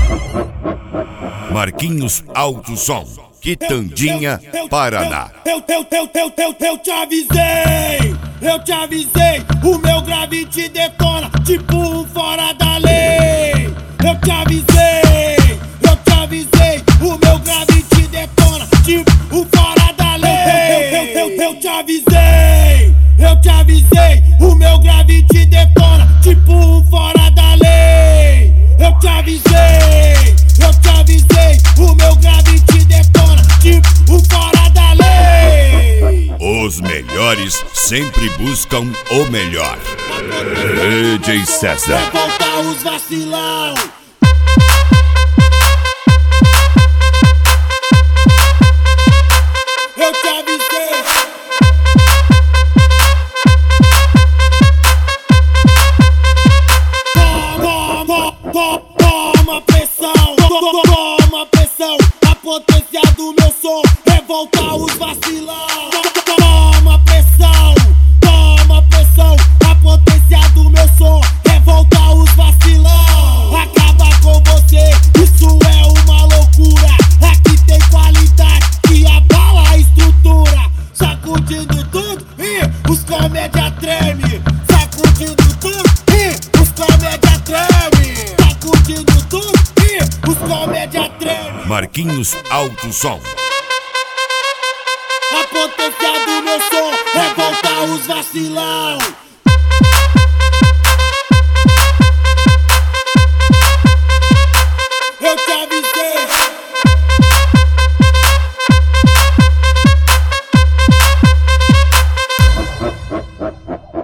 Marquinhos Alto Som, Quitandinha, Paraná. Eu te avisei, o meu grave te detona, tipo um fora da lei. Eu te avisei, o meu grave te detona, tipo um fora da lei. Eu te avisei, o meu grave te detona, tipo um fora da lei. Eu te avisei, o meu grave te detona, tipo um fora da lei. Os melhores sempre buscam o melhor. DJ César. Vai voltar os vacilão. Eu te avisei. Toma pressão, a potência do meu som revolta os vacilão. Toma pressão, a potência do meu som revolta os vacilão. Acaba com você, isso é uma loucura. Aqui tem qualidade que abala a estrutura. Sacudindo tudo e os comédia treme. Sacudindo tudo e os comédia treme. Sacudindo tudo e os comédia treme. Marquinhos Alto Som. A potência do meu som revolta os vacilão.